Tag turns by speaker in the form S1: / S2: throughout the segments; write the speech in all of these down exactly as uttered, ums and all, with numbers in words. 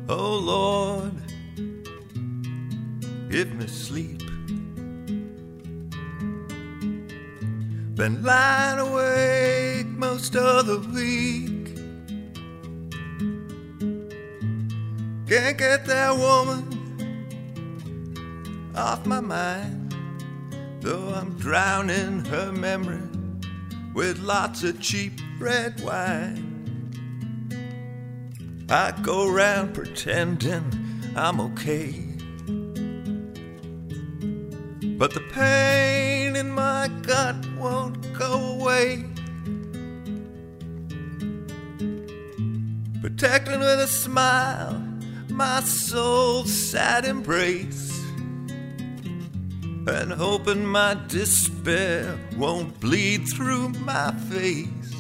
S1: Oh Lord, give me sleep. Been lying awake most of the week. Can't get that woman off my mind, though I'm drowning her memory with lots of cheap red wine. I go around pretending I'm okay, but the pain in my gut won't go away. Protecting with a smile my soul's sad embrace, and hoping my despair won't bleed through my face.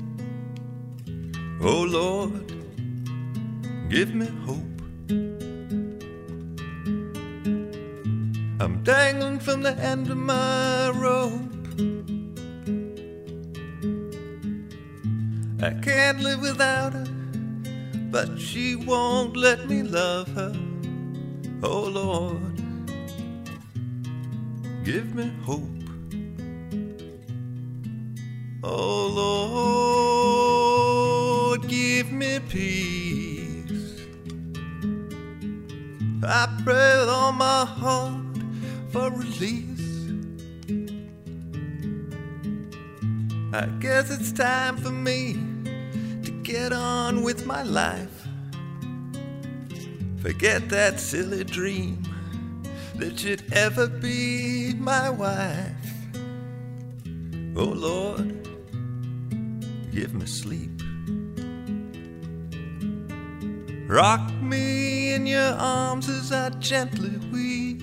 S1: Oh Lord, give me hope. I'm dangling from the end of my rope. I can't live without her, but she won't let me love her. Oh Lord, give me hope. Oh Lord, give me peace. I pray with all my heart for release. I guess it's time for me to get on with my life. Forget that silly dream that you'd ever be my wife. Oh Lord, give me sleep. Rock me in your arms as I gently weep,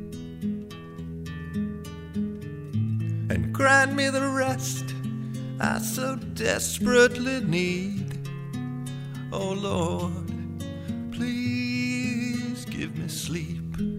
S1: and grant me the rest I so desperately need. Oh Lord, please give me sleep.